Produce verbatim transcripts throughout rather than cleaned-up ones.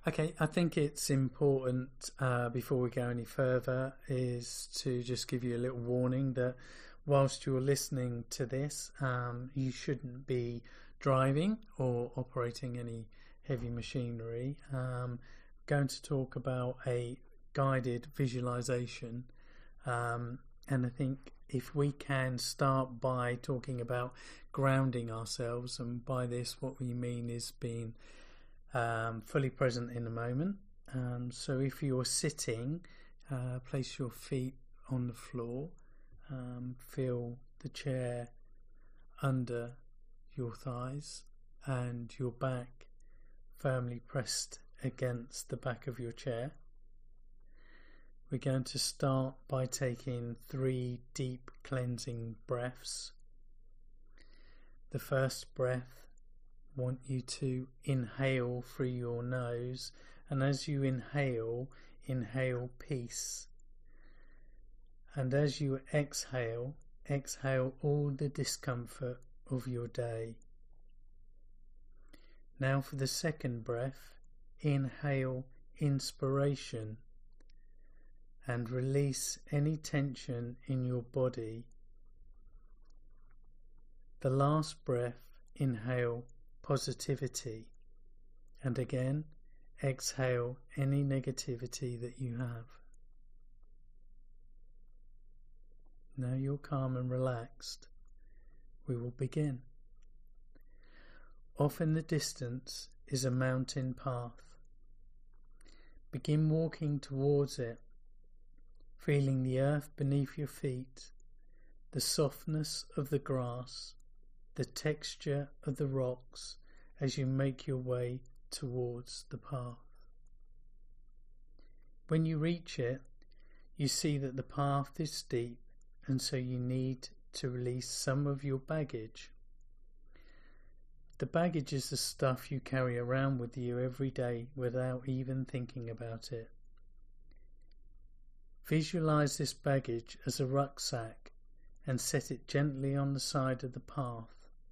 Okay, I think it's important uh, before we go any further is to just give you a little warning that whilst you're listening to this, um, you shouldn't be driving or operating any heavy machinery. Um, going to talk about a guided visualization, um, and I think if we can start by talking about grounding ourselves, and by this what we mean is being um, fully present in the moment. Um, so if you're sitting, uh, place your feet on the floor, um, feel the chair under your thighs and your back firmly pressed against the back of your chair. We're going to start by taking three deep cleansing breaths. The first breath, I want you to inhale through your nose, and as you inhale, inhale peace. And as you exhale, exhale all the discomfort of your day. Now for the second breath, inhale inspiration and release any tension in your body. The last breath, inhale positivity, and again exhale any negativity that you have. Now you're calm and relaxed. We will begin. Off in the distance is a mountain path. Begin walking towards it, feeling the earth beneath your feet, the softness of the grass, the texture of the rocks as you make your way towards the path. When you reach it, you see that the path is steep, and so you need to release some of your baggage. The baggage is the stuff you carry around with you every day without even thinking about it. Visualize this baggage as a rucksack and set it gently on the side of the path.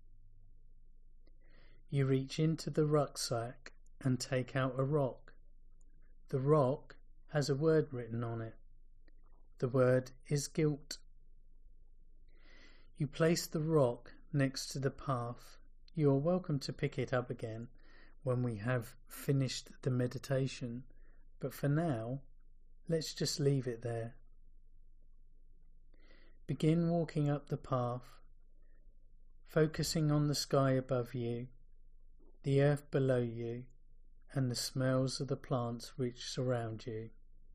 You reach into the rucksack and take out a rock. The rock has a word written on it. The word is guilt. You place the rock next to the path. You are welcome to pick it up again when we have finished the meditation, but for now, let's just leave it there. Begin walking up the path, focusing on the sky above you, the earth below you, and the smells of the plants which surround you.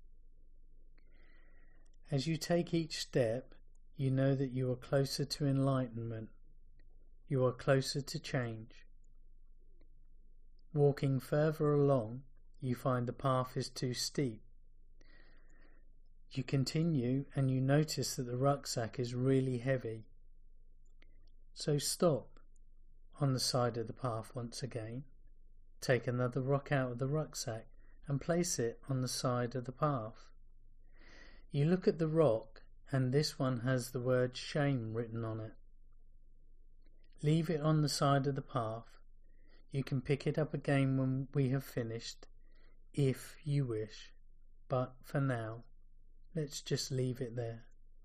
As you take each step, you know that you are closer to enlightenment. You are closer to change. Walking further along, you find the path is too steep. You continue and you notice that the rucksack is really heavy. So stop on the side of the path once again. Take another rock out of the rucksack and place it on the side of the path. You look at the rock, and this one has the word shame written on it. Leave it on the side of the path. You can pick it up again when we have finished, if you wish, but for now, let's just leave it there.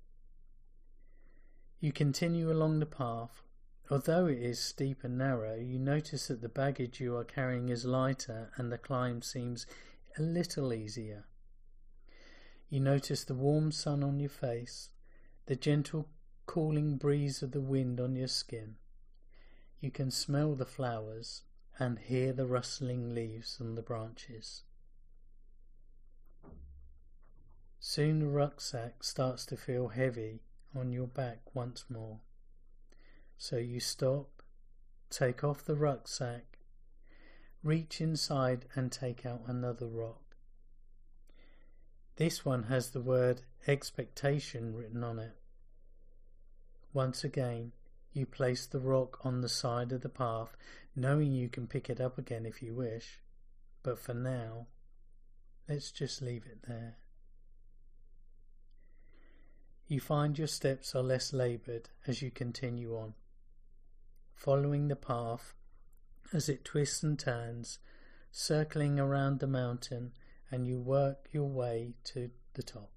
You continue along the path. Although it is steep and narrow, you notice that the baggage you are carrying is lighter and the climb seems a little easier. You notice the warm sun on your face, the gentle cooling breeze of the wind on your skin. You can smell the flowers and hear the rustling leaves on the branches. Soon the rucksack starts to feel heavy on your back once more. So you stop, take off the rucksack, reach inside and take out another rock. This one has the word expectation written on it. Once again, you place the rock on the side of the path, knowing you can pick it up again if you wish, but for now, let's just leave it there. You find your steps are less laboured as you continue on, following the path as it twists and turns, circling around the mountain, and you work your way to the top.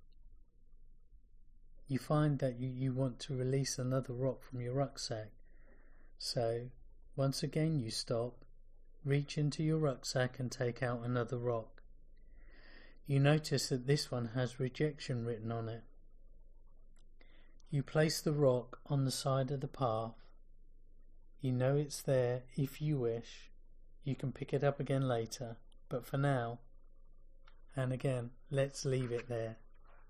You find that you, you want to release another rock from your rucksack, so once again you stop, reach into your rucksack and take out another rock. You notice that this one has rejection written on it. You place the rock on the side of the path. You know it's there. If you wish, you can pick it up again later, but for now, and again, let's leave it there.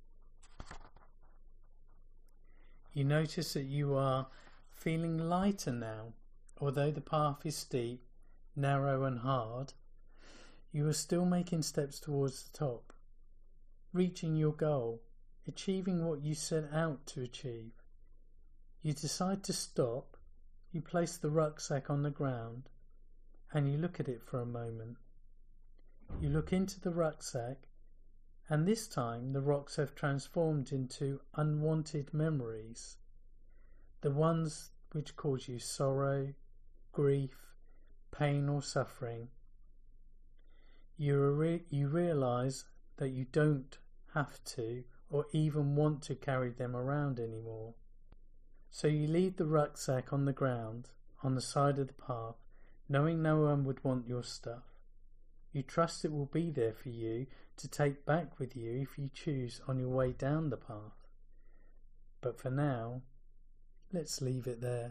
You notice that you are feeling lighter now. Although the path is steep, narrow and hard, you are still making steps towards the top, reaching your goal, achieving what you set out to achieve. You decide to stop, you place the rucksack on the ground, and you look at it for a moment. You look into the rucksack, and this time the rocks have transformed into unwanted memories, the ones which cause you sorrow, grief, pain or suffering. You, re- you realise that you don't have to or even want to carry them around anymore. So you leave the rucksack on the ground, on the side of the path, knowing no one would want your stuff. You trust it will be there for you to take back with you if you choose on your way down the path. But for now, let's leave it there.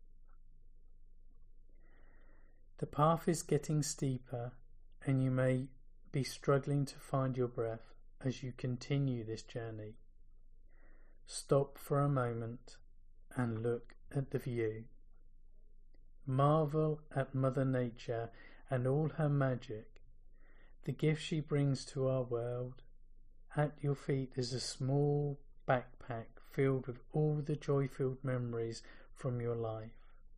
The path is getting steeper, and you may be struggling to find your breath as you continue this journey. Stop for a moment and look at the view. Marvel at Mother Nature and all her magic, the gift she brings to our world. At your feet is a small backpack filled with all the joy-filled memories from your life.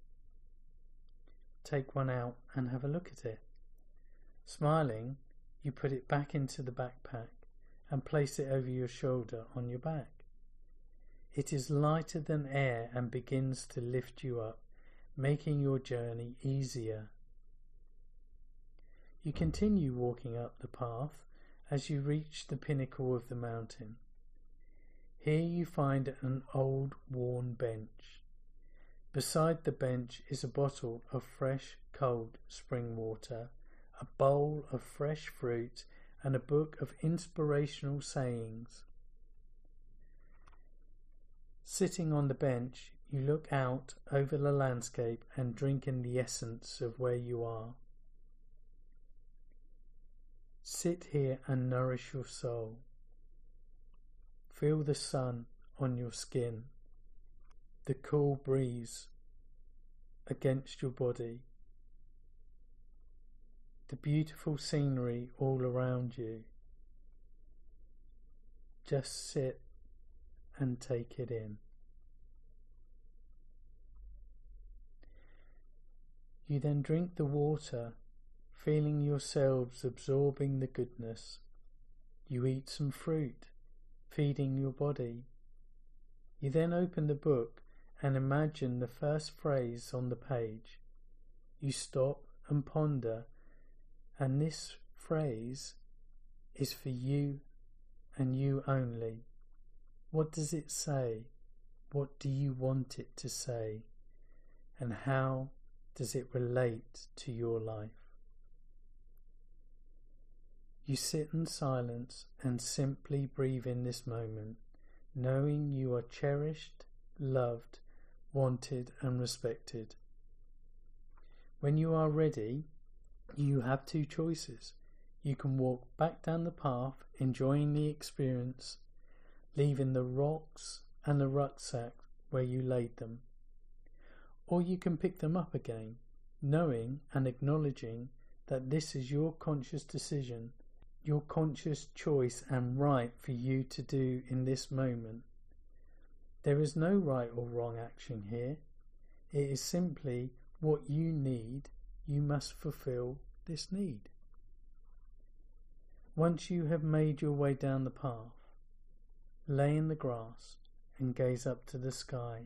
Take one out and have a look at it. Smiling, you put it back into the backpack and place it over your shoulder on your back. It is lighter than air and begins to lift you up, making your journey easier. You continue walking up the path as you reach the pinnacle of the mountain. Here you find an old, worn bench. Beside the bench is a bottle of fresh, cold spring water, a bowl of fresh fruit, and a book of inspirational sayings. Sitting on the bench, you look out over the landscape and drink in the essence of where you are. Sit here and nourish your soul. Feel the sun on your skin, the cool breeze against your body, the beautiful scenery all around you. Just sit and take it in. You then drink the water, feeling yourselves absorbing the goodness. You eat some fruit, feeding your body. You then open the book and imagine the first phrase on the page. You stop and ponder, and this phrase is for you and you only. What does it say? What do you want it to say? And how does it relate to your life? You sit in silence and simply breathe in this moment, knowing you are cherished, loved, wanted and respected. When you are ready, you have two choices. You can walk back down the path, enjoying the experience, leaving the rocks and the rucksack where you laid them. Or you can pick them up again, knowing and acknowledging that this is your conscious decision, your conscious choice and right for you to do in this moment. There is no right or wrong action here. It is simply what you need. You must fulfill this need. Once you have made your way down the path, lay in the grass and gaze up to the sky.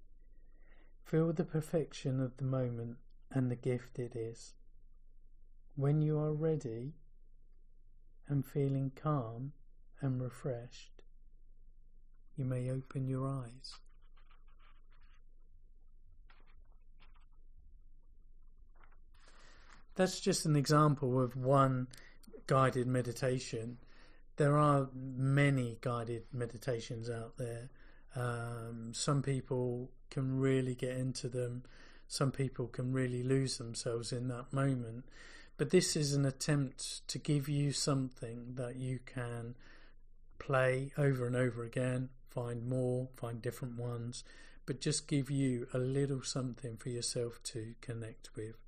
Feel the perfection of the moment and the gift it is. when you are ready and feeling calm and refreshed, you may open your eyes. That's just an example of one guided meditation. There are many guided meditations out there. Um, some people can really get into them. Some people can really lose themselves in that moment. But this is an attempt to give you something that you can play over and over again, find more, find different ones, but just give you a little something for yourself to connect with.